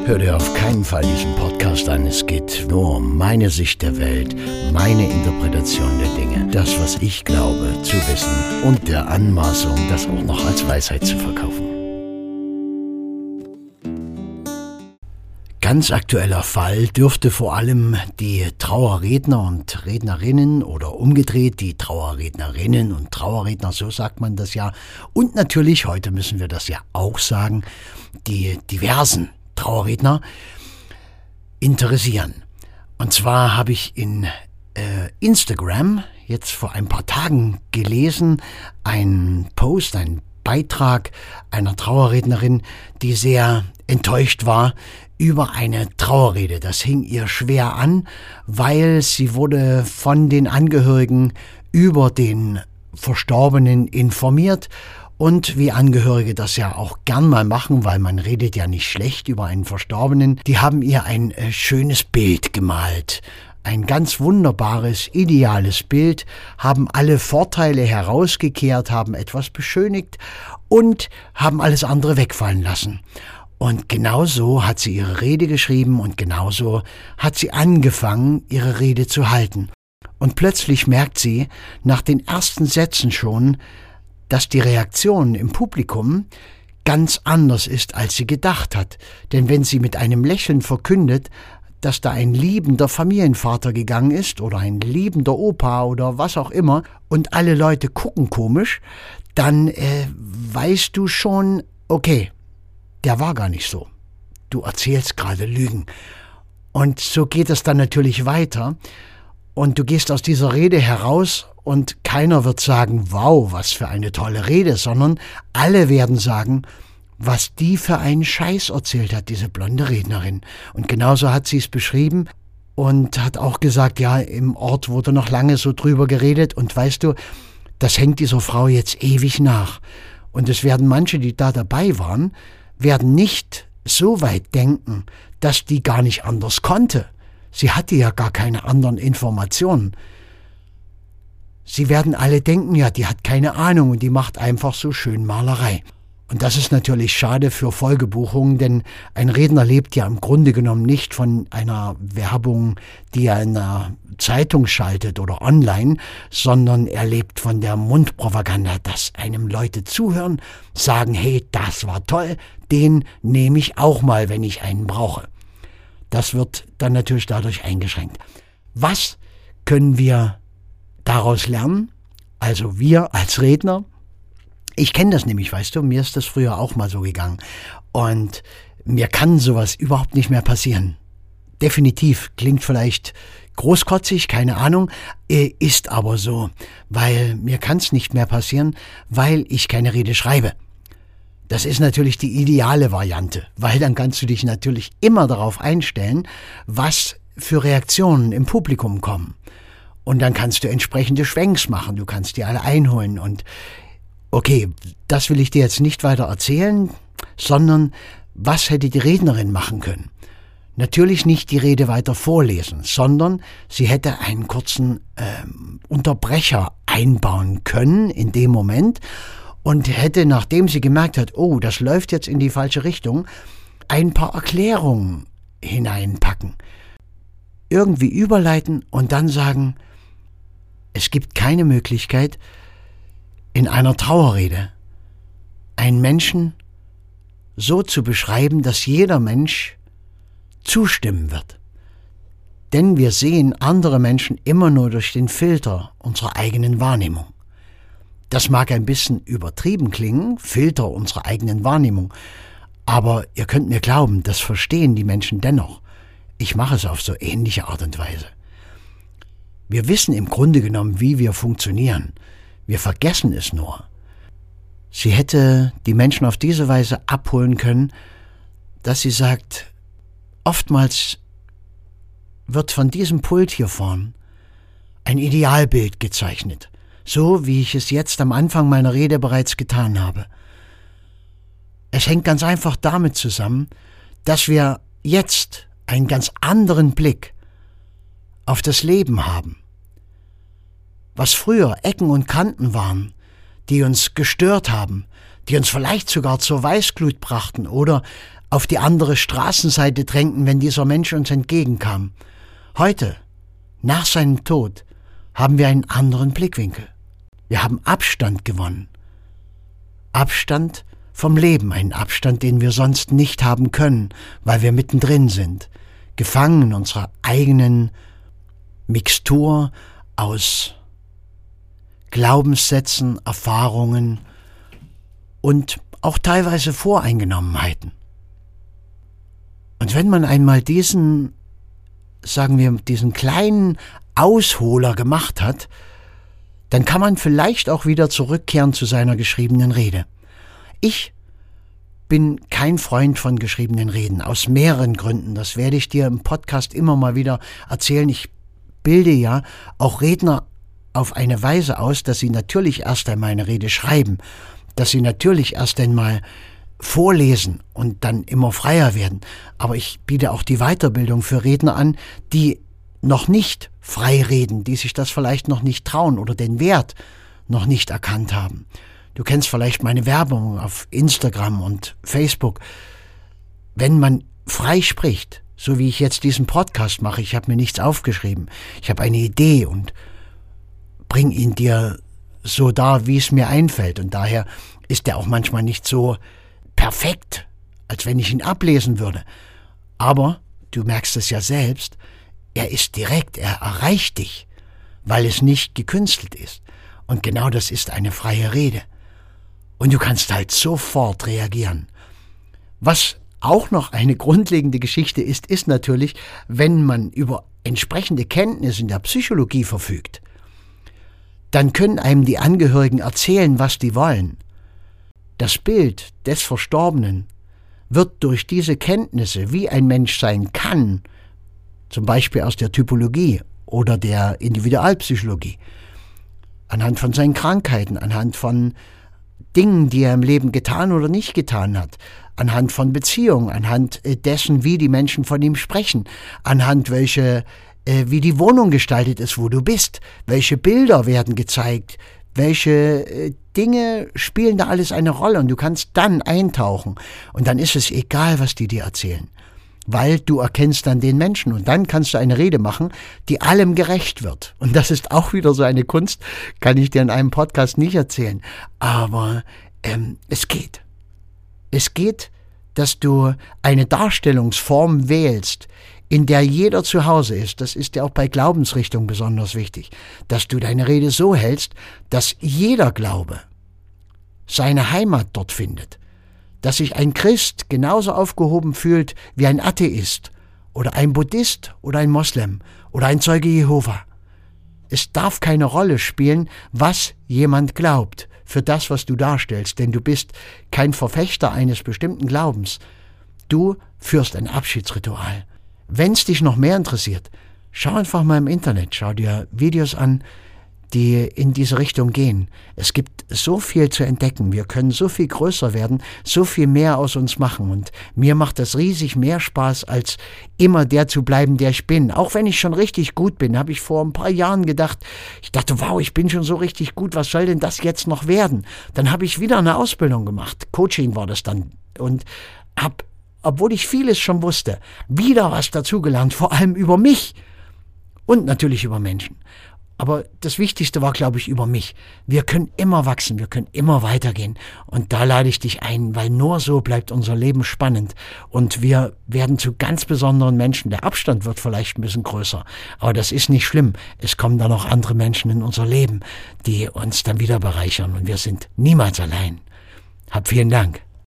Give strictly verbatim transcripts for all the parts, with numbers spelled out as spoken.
Hör dir auf keinen Fall diesen Podcast an. Es geht nur um meine Sicht der Welt, meine Interpretation der Dinge, das, was ich glaube zu wissen und der Anmaßung, das auch noch als Weisheit zu verkaufen. Ganz aktueller Fall dürfte vor allem die Trauerredner und Rednerinnen oder umgedreht die Trauerrednerinnen und Trauerredner, so sagt man das ja. Und natürlich, heute müssen wir das ja auch sagen, die diversen Trauerredner interessieren. Und zwar habe ich in äh, Instagram jetzt vor ein paar Tagen gelesen, einen Post, einen Beitrag einer Trauerrednerin, die sehr enttäuscht war über eine Trauerrede. Das hing ihr schwer an, weil sie wurde von den Angehörigen über den Verstorbenen informiert. Und wie Angehörige das ja auch gern mal machen, weil man redet ja nicht schlecht über einen Verstorbenen, die haben ihr ein äh, schönes Bild gemalt. Ein ganz wunderbares, ideales Bild, haben alle Vorteile herausgekehrt, haben etwas beschönigt und haben alles andere wegfallen lassen. Und genauso hat sie ihre Rede geschrieben und genauso hat sie angefangen, ihre Rede zu halten. Und plötzlich merkt sie, nach den ersten Sätzen schon, dass die Reaktion im Publikum ganz anders ist, als sie gedacht hat. Denn wenn sie mit einem Lächeln verkündet, dass da ein liebender Familienvater gegangen ist oder ein liebender Opa oder was auch immer und alle Leute gucken komisch, dann äh, weißt du schon, okay, der war gar nicht so. Du erzählst gerade Lügen. Und so geht es dann natürlich weiter. Und du gehst aus dieser Rede heraus und keiner wird sagen, wow, was für eine tolle Rede, sondern alle werden sagen, was die für einen Scheiß erzählt hat, diese blonde Rednerin. Und genauso hat sie es beschrieben und hat auch gesagt, ja, im Ort wurde noch lange so drüber geredet und weißt du, das hängt dieser Frau jetzt ewig nach. Und es werden manche, die da dabei waren, werden nicht so weit denken, dass die gar nicht anders konnte. Sie hatte ja gar keine anderen Informationen. Sie werden alle denken, ja, die hat keine Ahnung und die macht einfach so schön Malerei. Und das ist natürlich schade für Folgebuchungen, denn ein Redner lebt ja im Grunde genommen nicht von einer Werbung, die er in einer Zeitung schaltet oder online, sondern er lebt von der Mundpropaganda, dass einem Leute zuhören, sagen, hey, das war toll, den nehme ich auch mal, wenn ich einen brauche. Das wird dann natürlich dadurch eingeschränkt. Was können wir daraus lernen? Also wir als Redner. Ich kenne das nämlich, weißt du, mir ist das früher auch mal so gegangen. Und mir kann sowas überhaupt nicht mehr passieren. Definitiv, klingt vielleicht großkotzig, keine Ahnung, ist aber so. Weil mir kann es nicht mehr passieren, weil ich keine Rede schreibe. Das ist natürlich die ideale Variante, weil dann kannst du dich natürlich immer darauf einstellen, was für Reaktionen im Publikum kommen. Und dann kannst du entsprechende Schwenks machen, du kannst die alle einholen. Und okay, das will ich dir jetzt nicht weiter erzählen, sondern was hätte die Rednerin machen können? Natürlich nicht die Rede weiter vorlesen, sondern sie hätte einen kurzen ähm, Unterbrecher einbauen können in dem Moment und hätte, nachdem sie gemerkt hat, oh, das läuft jetzt in die falsche Richtung, ein paar Erklärungen hineinpacken. Irgendwie überleiten und dann sagen, es gibt keine Möglichkeit, in einer Trauerrede einen Menschen so zu beschreiben, dass jeder Mensch zustimmen wird. Denn wir sehen andere Menschen immer nur durch den Filter unserer eigenen Wahrnehmung. Das mag ein bisschen übertrieben klingen, Filter unserer eigenen Wahrnehmung, aber ihr könnt mir glauben, das verstehen die Menschen dennoch. Ich mache es auf so ähnliche Art und Weise. Wir wissen im Grunde genommen, wie wir funktionieren. Wir vergessen es nur. Sie hätte die Menschen auf diese Weise abholen können, dass sie sagt, oftmals wird von diesem Pult hier vorn ein Idealbild gezeichnet, so wie ich es jetzt am Anfang meiner Rede bereits getan habe. Es hängt ganz einfach damit zusammen, dass wir jetzt einen ganz anderen Blick auf das Leben haben. Was früher Ecken und Kanten waren, die uns gestört haben, die uns vielleicht sogar zur Weißglut brachten oder auf die andere Straßenseite drängten, wenn dieser Mensch uns entgegenkam. Heute, nach seinem Tod, haben wir einen anderen Blickwinkel. Wir haben Abstand gewonnen. Abstand vom Leben, einen Abstand, den wir sonst nicht haben können, weil wir mittendrin sind, gefangen in unserer eigenen Mixtur aus Glaubenssätzen, Erfahrungen und auch teilweise Voreingenommenheiten. Und wenn man einmal diesen, sagen wir, diesen kleinen Ausholer gemacht hat, dann kann man vielleicht auch wieder zurückkehren zu seiner geschriebenen Rede. Ich bin kein Freund von geschriebenen Reden, aus mehreren Gründen. Das werde ich dir im Podcast immer mal wieder erzählen. Ich bilde ja auch Redner auf eine Weise aus, dass sie natürlich erst einmal eine Rede schreiben, dass sie natürlich erst einmal vorlesen und dann immer freier werden. Aber ich biete auch die Weiterbildung für Redner an, die noch nicht frei reden, die sich das vielleicht noch nicht trauen oder den Wert noch nicht erkannt haben. Du kennst vielleicht meine Werbung auf Instagram und Facebook. Wenn man frei spricht, so wie ich jetzt diesen Podcast mache, ich habe mir nichts aufgeschrieben, ich habe eine Idee und bringe ihn dir so dar, wie es mir einfällt. Und daher ist er auch manchmal nicht so perfekt, als wenn ich ihn ablesen würde. Aber du merkst es ja selbst, er ist direkt, er erreicht dich, weil es nicht gekünstelt ist. Und genau das ist eine freie Rede. Und du kannst halt sofort reagieren. Was auch noch eine grundlegende Geschichte ist, ist natürlich, wenn man über entsprechende Kenntnisse in der Psychologie verfügt, dann können einem die Angehörigen erzählen, was die wollen. Das Bild des Verstorbenen wird durch diese Kenntnisse, wie ein Mensch sein kann, zum Beispiel aus der Typologie oder der Individualpsychologie, anhand von seinen Krankheiten, anhand von Dingen, die er im Leben getan oder nicht getan hat, anhand von Beziehungen, anhand dessen, wie die Menschen von ihm sprechen, anhand welche, äh, wie die Wohnung gestaltet ist, wo du bist, welche Bilder werden gezeigt, welche äh, Dinge spielen da alles eine Rolle und du kannst dann eintauchen und dann ist es egal, was die dir erzählen, weil du erkennst dann den Menschen und dann kannst du eine Rede machen, die allem gerecht wird. Und das ist auch wieder so eine Kunst, kann ich dir in einem Podcast nicht erzählen, aber ähm, es geht. Es geht, dass du eine Darstellungsform wählst, in der jeder zu Hause ist. Das ist ja auch bei Glaubensrichtungen besonders wichtig, dass du deine Rede so hältst, dass jeder Glaube seine Heimat dort findet, dass sich ein Christ genauso aufgehoben fühlt wie ein Atheist oder ein Buddhist oder ein Moslem oder ein Zeuge Jehova. Es darf keine Rolle spielen, was jemand glaubt für das, was du darstellst, denn du bist kein Verfechter eines bestimmten Glaubens. Du führst ein Abschiedsritual. Wenn es dich noch mehr interessiert, schau einfach mal im Internet, schau dir Videos an, die in diese Richtung gehen. Es gibt so viel zu entdecken. Wir können so viel größer werden, so viel mehr aus uns machen. Und mir macht das riesig mehr Spaß, als immer der zu bleiben, der ich bin. Auch wenn ich schon richtig gut bin, habe ich vor ein paar Jahren gedacht, ich dachte, wow, ich bin schon so richtig gut, was soll denn das jetzt noch werden? Dann habe ich wieder eine Ausbildung gemacht. Coaching war das dann. Und habe, obwohl ich vieles schon wusste, wieder was dazugelernt, vor allem über mich und natürlich über Menschen. Aber das Wichtigste war, glaube ich, über mich. Wir können immer wachsen, wir können immer weitergehen. Und da lade ich dich ein, weil nur so bleibt unser Leben spannend. Und wir werden zu ganz besonderen Menschen. Der Abstand wird vielleicht ein bisschen größer, aber das ist nicht schlimm. Es kommen dann noch andere Menschen in unser Leben, die uns dann wieder bereichern. Und wir sind niemals allein. Hab vielen Dank.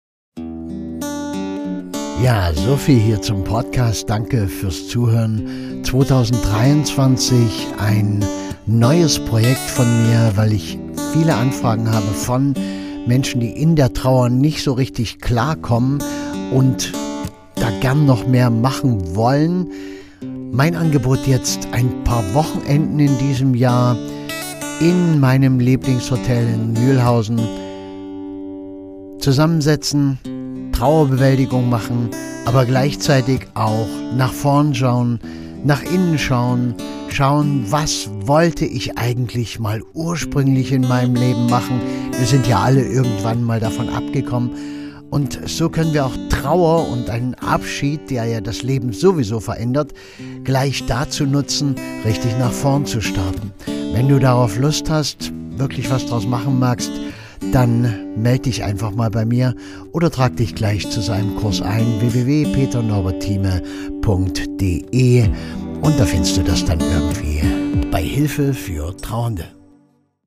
Ja, so viel hier zum Podcast. Danke fürs Zuhören. zwanzig dreiundzwanzig ein neues Projekt von mir, weil ich viele Anfragen habe von Menschen, die in der Trauer nicht so richtig klarkommen und da gern noch mehr machen wollen. Mein Angebot jetzt: ein paar Wochenenden in diesem Jahr in meinem Lieblingshotel in Mühlhausen zusammensetzen, Trauerbewältigung machen, aber gleichzeitig auch nach vorn schauen, nach innen schauen, schauen, was wollte ich eigentlich mal ursprünglich in meinem Leben machen. Wir sind ja alle irgendwann mal davon abgekommen Und so können wir auch Trauer und einen Abschied, der ja das Leben sowieso verändert, gleich dazu nutzen, richtig nach vorn zu starten. Wenn du darauf Lust hast, wirklich was draus machen magst, dann melde dich einfach mal bei mir oder trag dich gleich zu seinem Kurs ein, w w w punkt peter norbert thieme punkt d e, und da findest du das dann irgendwie bei Hilfe für Trauernde.